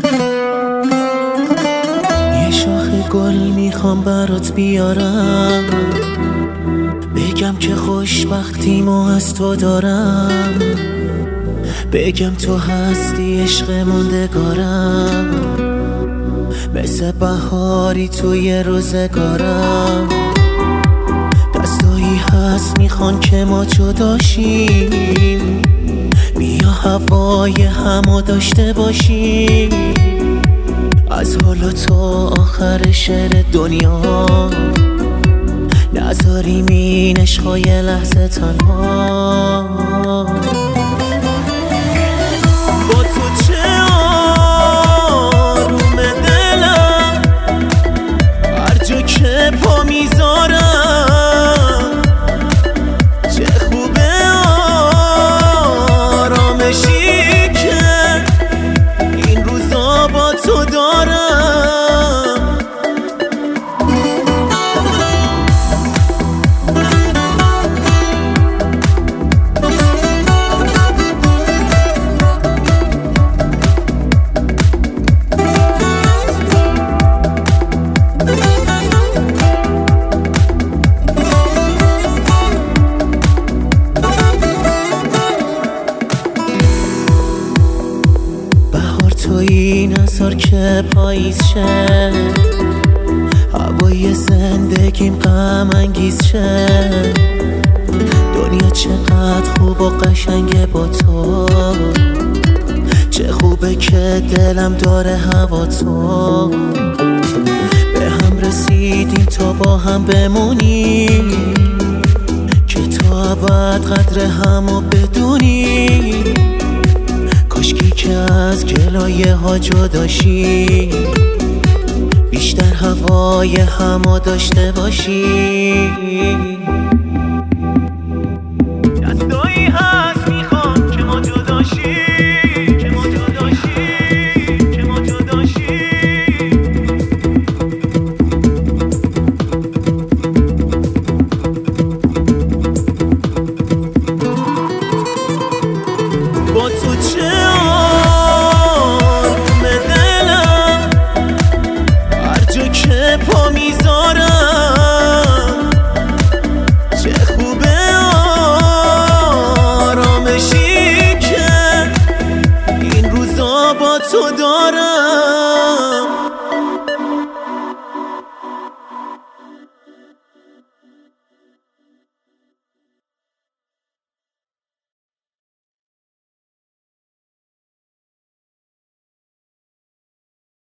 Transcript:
یه شاخه گل میخوام برات بیارم، بگم که خوشبختیمو از تو دارم، بگم تو هستی عشق موندگارم، مثل بهاری توی روزگارم. دستایی هست میخوان که ما جداشیم، بیا هوای همو داشته باشیم، از حالا تا آخر شهر دنیا نذاریم این عشقای لحظه تنها. با تو چه آروم دلم، هر جا که پا میذارم چه خوبه آرامشی که این روزا با تو دارم. تویی نذار که پاییز شه، هوای زندگیم غم انگیز شه، دنیا چقدر خوب و قشنگه با تو، چه خوبه که دلم داره هوا تو. به هم رسیدیم تا با هم بمونیم، که تا ابد قدر همو بدونی، کاشکی که از گلایه ها جداشی، بیشتر هوای همو داشته باشی. دستایی هست میخوام که ما جداشی، که ما جداشی، که ما جداشی. با تو چه آروم دلم، هر جا که پا میذارم چه خوبه آرامشی که این روزا با تو دارم.